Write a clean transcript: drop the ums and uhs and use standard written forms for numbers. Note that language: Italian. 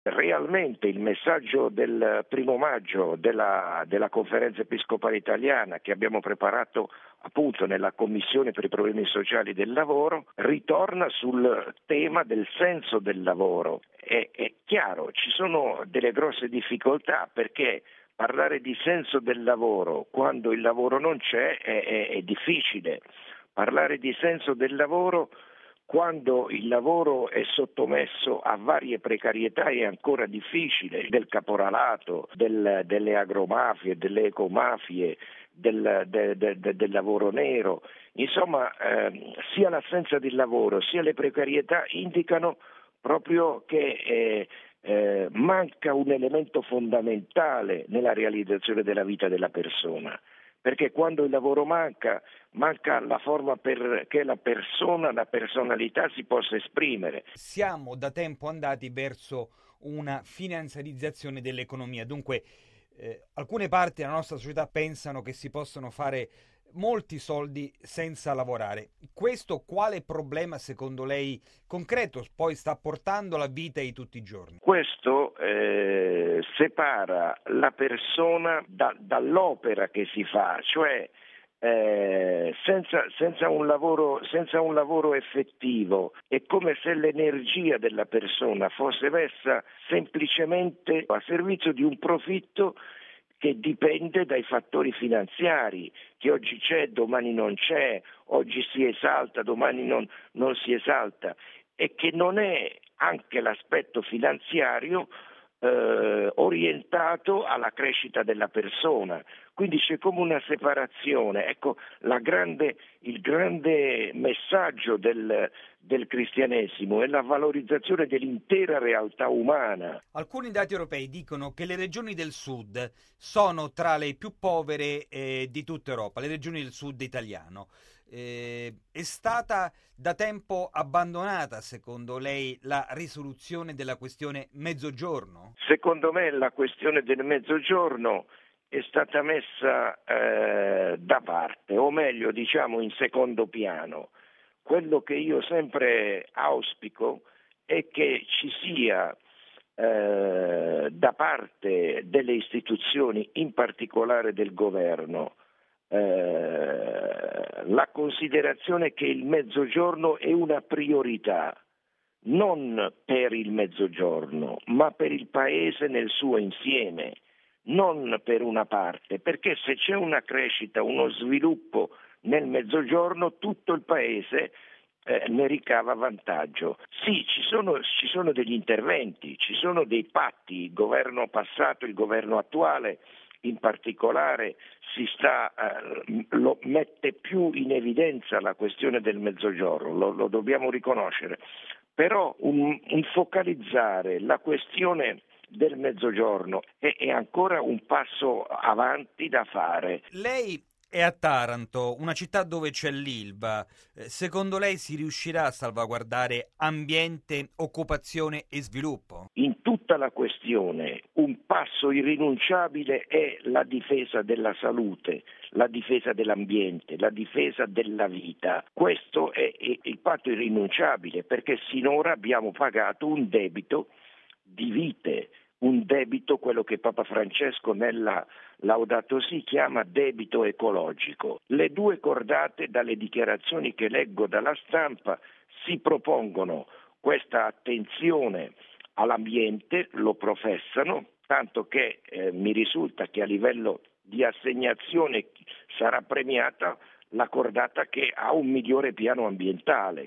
Realmente il messaggio del 1° maggio della Conferenza Episcopale Italiana, che abbiamo preparato appunto nella Commissione per i problemi sociali del lavoro, ritorna sul tema del senso del lavoro. È chiaro, ci sono delle grosse difficoltà, perché parlare di senso del lavoro quando il lavoro non c'è è difficile. Parlare di senso del lavoro quando il lavoro è sottomesso a varie precarietà è ancora difficile, del caporalato, delle agromafie, delle ecomafie, del lavoro nero. Insomma, sia l'assenza del lavoro sia le precarietà indicano proprio che manca un elemento fondamentale nella realizzazione della vita della persona. Perché quando il lavoro manca la forma perché la personalità si possa esprimere. Siamo da tempo andati verso una finanziarizzazione dell'economia, dunque alcune parti della nostra società pensano che si possono fare molti soldi senza lavorare. Questo quale problema secondo lei concreto poi sta portando alla vita di tutti i giorni? Questo separa la persona dall'opera che si fa, cioè senza un lavoro effettivo è come se l'energia della persona fosse messa semplicemente a servizio di un profitto che dipende dai fattori finanziari, che oggi c'è, domani non c'è, oggi si esalta, domani non si esalta, e che non è anche l'aspetto finanziario orientato alla crescita della persona. Quindi c'è come una separazione. Ecco, il grande messaggio del cristianesimo è la valorizzazione dell'intera realtà umana. Alcuni dati europei dicono che le regioni del sud sono tra le più povere di tutta Europa, le regioni del sud italiano. È stata da tempo abbandonata, secondo lei, la risoluzione della questione mezzogiorno? Secondo me la questione del mezzogiorno è stata messa da parte, o meglio diciamo in secondo piano. Quello che io sempre auspico è che ci sia da parte delle istituzioni, in particolare del governo, la considerazione che il mezzogiorno è una priorità, non per il mezzogiorno, ma per il paese nel suo insieme, non per una parte, perché se c'è una crescita, uno sviluppo nel mezzogiorno, tutto il paese ne ricava vantaggio. Sì, ci sono degli interventi, ci sono dei patti, il governo passato, il governo attuale in particolare lo mette più in evidenza la questione del mezzogiorno, lo dobbiamo riconoscere, però un focalizzare la questione del mezzogiorno è ancora un passo avanti da fare. Lei è a Taranto, una città dove c'è l'Ilva. Secondo lei si riuscirà a salvaguardare ambiente, occupazione e sviluppo? In tutta la questione un passo irrinunciabile è la difesa della salute, la difesa dell'ambiente, la difesa della vita. Questo è il patto irrinunciabile, perché sinora abbiamo pagato un debito di vite, un debito, quello che Papa Francesco nella Laudato Si chiama debito ecologico. Le due cordate, dalle dichiarazioni che leggo dalla stampa, si propongono questa attenzione all'ambiente, lo professano, tanto che mi risulta che a livello di assegnazione sarà premiata la cordata che ha un migliore piano ambientale.